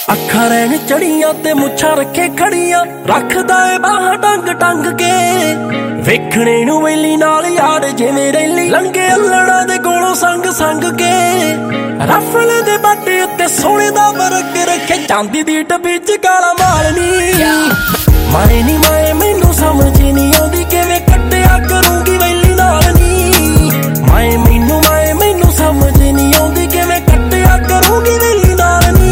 ਅੱਖਾਂ ਰਹਿਣ ਚੜੀਆਂ ਤੇ ਮੁੱਛਾਂ ਰੱਖੇ ਖੜੀਆਂ, ਰੱਖਦਾ ਏ ਬਾਹਾਂ ਟੰਗ ਟੰਗ ਕੇ। ਵੇਖਣੇ ਨੂੰ ਵੇਲੀ ਨਾਲ ਯਾਰ ਜਿਵੇਂ ਰੈਲੀ, ਲੰਗੇ ਅਲੜਾਂ ਦੇ ਕੋਲੋਂ ਸੰਗ ਸੰਗ ਕੇ। ਰਫਲ ਦੇ ਬਾਟੇ ਉੱਤੇ ਸੋਨੇ ਦਾ ਵਰਕ ਰੱਖੇ, ਚਾਂਦੀ ਦੀ ਡੱਬੀ ਚ ਕਾਲਾ ਮਾਲ ਨੀ। ਮਾਏ ਨੀ ਮਾਏ ਮੈਨੂੰ ਸਮਝ ਨੀ ਆਉਂਦੀ, ਕਿਵੇਂ ਕੱਟਿਆ ਕਰੂੰਗੀ ਵੇਲੀ ਨਾਲ ਨੀ। ਮਾਏ ਮੈਨੂੰ ਸਮਝ ਨੀ ਆਉਂਦੀ, ਕਿਵੇਂ ਕੱਟਿਆ ਕਰੂੰਗੀ ਵੇਲੀ ਨਾਲ ਨੀ।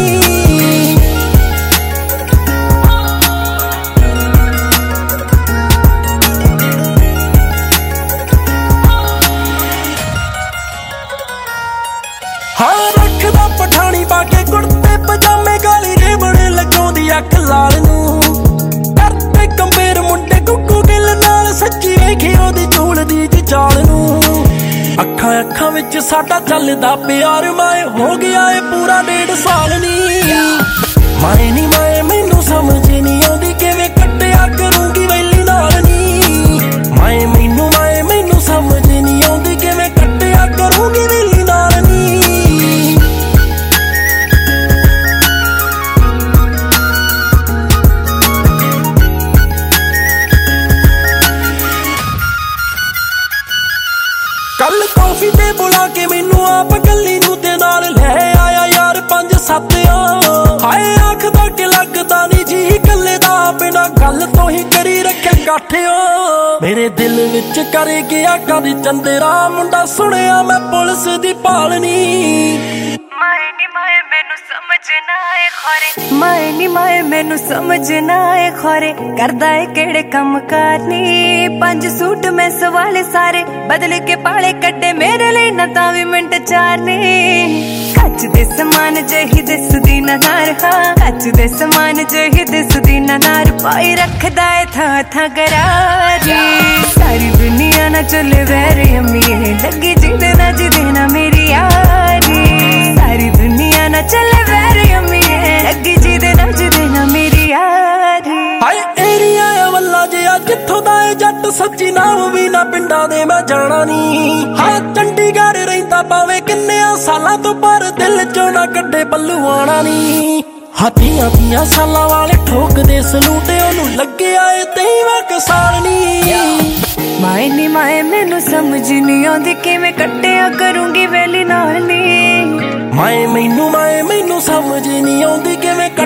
ਹਾਂ ਰੱਖਦਾ ਪਠਾਣੀ ਪਾ ਕੇ ਕੁੜਤੇ ਪਜਾਮੇ, ਕਾਲੀ ਰੇਬੜ ਲਗਾਉਂਦੀ ਅੱਖ ਲਾਲ ਨੂੰ। ਕਰਤੇ ਕੰਪੇਰ ਮੁੰਡੇ ਗੁੱਗੂ ਗਿੱਲ ਨਾਲ, ਸੱਚੀ ਵੇਖੀ ਉਹਦੀ ਝੂਲਦੀ ਦੀ ਚਾਲ ਨੂੰ। ਅੱਖਾਂ ਅੱਖਾਂ ਵਿੱਚ ਸਾਡਾ ਚੱਲਦਾ ਪਿਆਰ, ਮਾਏ ਹੋ ਗਿਆ ਏ ਪੂਰਾ 1.5 ਸਾਲ ਨੀ। ਮਾਏ ਨੀ ਮਾਏ ਮੈਨੂੰ ਸਮਝ ਨੀ ਆਉਂਦੀ, ਕਿਵੇਂ ਕੱਟਿਆ ਕਰੂੰਗੀ ਵੇਲੀ ਨਾਲ ਨੀ। ਮਾਏ ਮੈਨੂੰ ਸਮਝ ਨੀ ਆਉਂਦੀ, ਕਿਵੇਂ ਕੱਟਿਆ ਕਰੂੰਗੀ ਵੇਲੀ ਨਾਲ ਨੀ। ਕੱਲ ਕਾਫੀ ਤੇ ਬੁਲਾ ਕੇ ਮੈਨੂੰ ਆਪ ਕੱਲੀ ਨੂੰ ਤੇ ਨਾਲ ਲੈ ਆਇਆ ਯਾਰ 5-7 ਹਾਏ ਆਖਦਾ ਕਿ ਲੱਗਦਾ ਨੀ ਜੀ ਕੱਲੇ ਦਾ, ਬਿਨਾਂ ਗੱਲ ਤੋਂ ਹੀ ਕਰੀ ਰੱਖਿਆ ਕਾਠਿਓ। ਮੇਰੇ ਦਿਲ ਵਿੱਚ ਕਰ ਗਿਆ ਕਦ ਚੰਦਰਾ, ਮੁੰਡਾ ਸੁਣਿਆ ਮੈਂ ਪੁਲਿਸ ਦੀ ਭਾਲ ਨੀ। ਮਾਏ ਨੀ ਮਾਏ ਮੈਨੂੰ ਸਮਝ ਨਾ ਆਏ ਖੋਰੇ, ਮਾਏ ਨੀ ਮਾਏ ਮੈਨੂੰ ਸਮਝ ਨਾ ਆਏ ਖੋਰੇ, ਕਰਦਾ ਏ ਕਿਹੜੇ ਕੰਮ ਕਰਨੀ। 5 ਸੂਟ ਮੈਂ ਸਵਾਲੇ ਸਾਰੇ ਬਦਲ ਕੇ ਪਾਲੇ ਕੱਢੇ, ਮੇਰੇ ਲਈ ਨਾ ਤਾਂ ਵੀ ਮਿੰਟ 4 ਨੇ। ਕੱਚ ਦੇ ਸਮਾਨ ਜਿਹੀ ਦਿਸਦੀ ਨਜ਼ਾਰ, ਹਾਂ ਕੱਚ ਦੇ ਸਮਾਨ ਜਿਹੀ ਦਿਸਦੀ ਨਜ਼ਾਰ, ਪਾਈ ਰੱਖਦਾ ਏ ਥਾਂ ਥਾਂ ਗਰਾਰੀ। ਸਾਰੀ ਦੁਨੀਆ ਨਾ ਚੱਲੇ ਵੈਰ ਅਮੀਏ, ਲੱਗੀ ਜਿਹਦੇ ਨਾ ਜਿਹਦੇ ਨਾ ਮੇਰੀ ਯਾਰੀ। ਸਾਰੀ ਦੁਨੀਆ ਨਾ ਚੱਲੇ ਵੈਰ ਅਮੀਏ, ਲੱਗੀ ਜਿਹਦੇ ਨਾ ਜਿਹਦੇ ਨਾ ਮੇਰੀ ਯਾਰੀ। ਹਾਏ ਏਰੀਆ ਆ ਵੱਲਾ ਜਿਹਾ ਜਿੱਥੋਂ ਦਾ ਏ ਜੱਟ, ਸੱਚੀ ਨਾਮ ਵੀ ਨਾ ਪਿੰਡਾਂ ਦੇ ਮੈਂ ਜਾਣਾ ਨੀ। ਹਾਂ ਚੰਡੀਗੜ੍ਹ ਰਹਿੰਦਾ ਭਾਵੇਂ ਕਿੰਨਿਆਂ ਸਾਲਾਂ ਤੋਂ, ਪਰ ਦਿਲ ਚੋਂ ਨਾ ਕੱਢੇ ਪੱਲੂ ਆਣਾ ਨੀ। ਹਾਥੀਆਂ 20 ਸਾਲਾਂ ਵਾਲੇ ਠੋਕਦੇ ਸਲੂਟ, ਉਹਨੂੰ ਲੱਗਿਆ ਏ 23ਵਾਂ ਸਾਲ ਨੀ। ਮਾਏ ਨੀ ਮਾਏ ਮੈਨੂੰ ਸਮਝ ਨੀ ਆਉਂਦੀ, ਕਿਵੇਂ ਕੱਟਿਆ ਕਰੂੰਗੀ ਵੇਲੀ ਨਾਲ ਨੀ। ਮਾਏ ਮੈਨੂੰ ਸਮਝ ਨੀ ਆਉਂਦੀ, ਕਿਵੇਂ